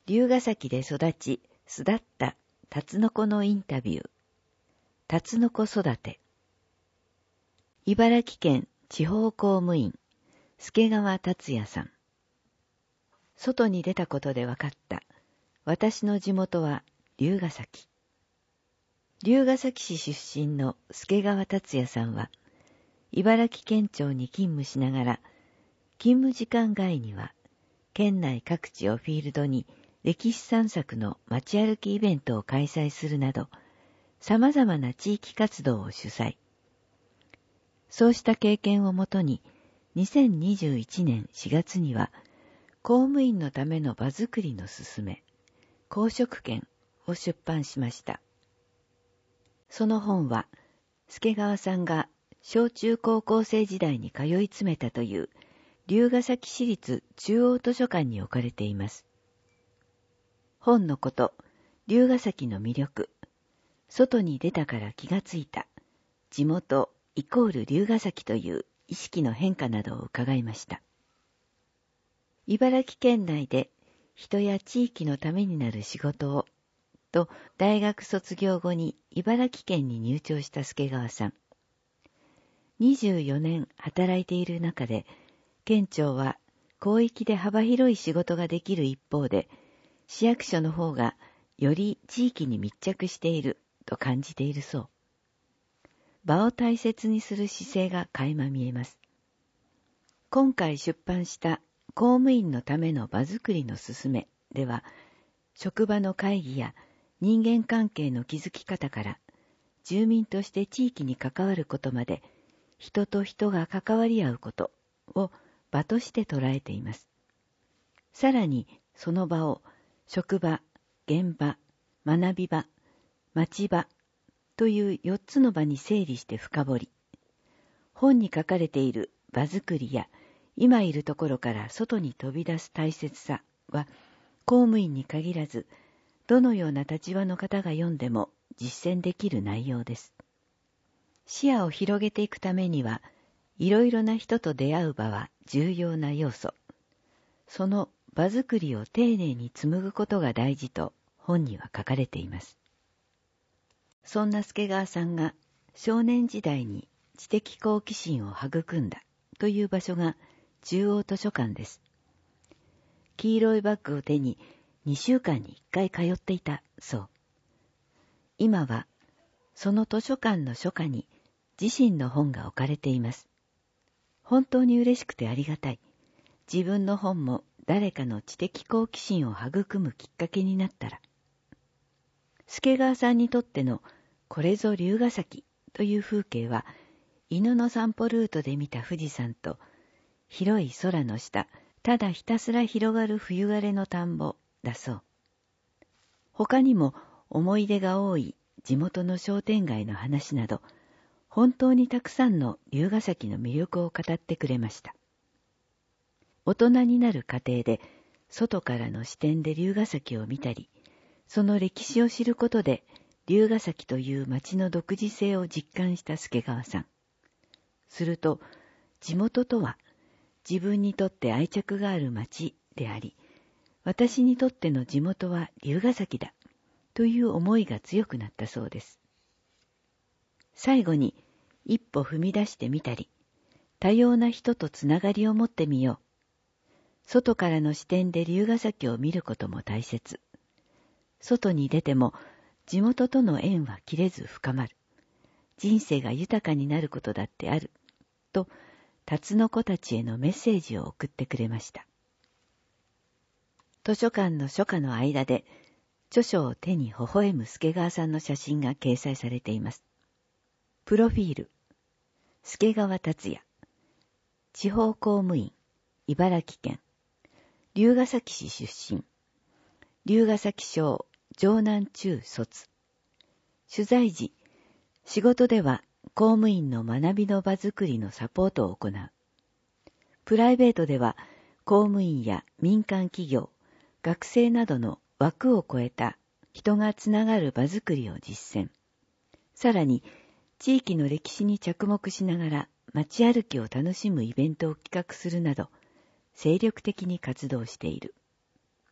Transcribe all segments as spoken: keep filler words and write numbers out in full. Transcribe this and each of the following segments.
龍ヶ崎で育ち、巣立ったタツノコのインタビュー。タツノコ育て。茨城県地方公務員、助川達也さん。外に出たことで分かった。私の地元は龍ヶ崎。龍ヶ崎市出身の助川達也さんは、茨城県庁に勤務しながら、勤務時間外には、県内各地をフィールドに歴史散策の街歩きイベントを開催するなど、様々な地域活動を主催。そうした経験をもとに、にせんにじゅういちねんしがつには、公務員のための場づくりのすすめ、公職権を出版しました。その本は、助川さんが小中高校生時代に通い詰めたという龍ヶ崎市立中央図書館に置かれています。本のこと、龍ヶ崎の魅力、外に出たから気がついた、地元イコール龍ヶ崎という意識の変化などを伺いました。茨城県内で人や地域のためになる仕事を、と大学卒業後に茨城県に入庁した助川さん。にじゅうよねん働いている中で、県庁は広域で幅広い仕事ができる一方で、市役所の方がより地域に密着していると感じているそう。場を大切にする姿勢が垣間見えます。今回出版した公務員のための場づくりのすすめでは、職場の会議や人間関係の築き方から、住民として地域に関わることまで、人と人が関わり合うことを場として捉えています。さらに、その場を職場、現場、学び場、町場というよっつの場に整理して深掘り。本に書かれている場づくりや、今いるところから外に飛び出す大切さは、公務員に限らず、どのような立場の方が読んでも実践できる内容です。視野を広げていくためには、いろいろな人と出会う場は重要な要素。その場づくりを丁寧に紡ぐことが大事と本には書かれています。そんな助川さんが少年時代に知的好奇心を育んだという場所が中央図書館です。黄色いバッグを手ににしゅうかんにいっかい通っていたそう。今はその図書館の書架に自身の本が置かれています。本当に嬉しくてありがたい。自分の本も誰かの知的好奇心を育むきっかけになったら。助川さんにとってのこれぞ龍ヶ崎という風景は、犬の散歩ルートで見た富士山と広い空の下、ただひたすら広がる冬枯れの田んぼだそう。他にも思い出が多い地元の商店街の話など、本当にたくさんの龍ヶ崎の魅力を語ってくれました。大人になる過程で、外からの視点で龍ヶ崎を見たり、その歴史を知ることで、龍ヶ崎という町の独自性を実感した助川さん。すると、地元とは、自分にとって愛着がある町であり、私にとっての地元は龍ヶ崎だ、という思いが強くなったそうです。最後に、一歩踏み出してみたり、多様な人とつながりを持ってみよう。外からの視点で龍ヶ崎を見ることも大切。外に出ても地元との縁は切れず深まる。人生が豊かになることだってある。と、タツノコたちへのメッセージを送ってくれました。図書館の書架の間で、著書を手に微笑む助川さんの写真が掲載されています。プロフィール。助川達也。地方公務員。茨城県。龍ヶ崎市出身。龍ヶ崎小城南中卒。取材時、仕事では公務員の学びの場づくりのサポートを行う。プライベートでは公務員や民間企業、学生などの枠を超えた人がつながる場づくりを実践。さらに、地域の歴史に着目しながら街歩きを楽しむイベントを企画するなど、精力的に活動している。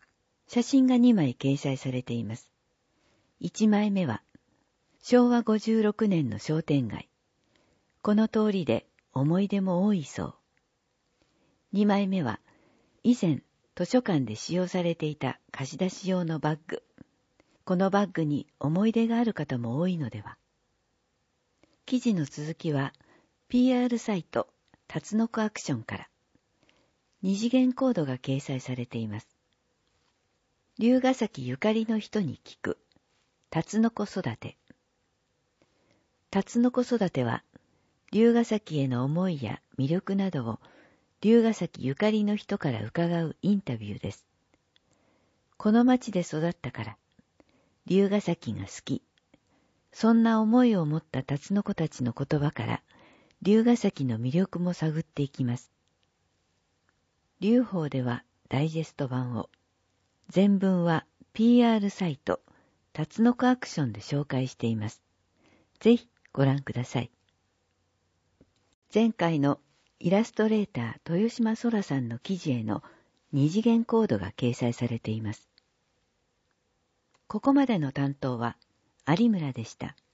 写真がにまい掲載されています。いちまいめは、しょうわごじゅうろくねんの商店街。この通りで思い出も多いそう。にまいめは、以前図書館で使用されていた貸し出し用のバッグ。このバッグに思い出がある方も多いのでは。記事の続きは ピーアール サイトタツノコアクションから二次元コードが掲載されています。龍ヶ崎ゆかりの人に聞くタツノコ育て。タツノコ育ては龍ヶ崎への思いや魅力などを龍ヶ崎ゆかりの人から伺うインタビューです。この町で育ったから龍ヶ崎が好き。そんな思いを持ったタツノコたちの言葉から龍ヶ崎の魅力も探っていきます。龍宝ではダイジェスト版を、全文は ピーアール サイトタツノコアクションで紹介しています。ぜひご覧ください。前回のイラストレーター豊島空さんの記事への二次元コードが掲載されています。ここまでの担当は有村でした。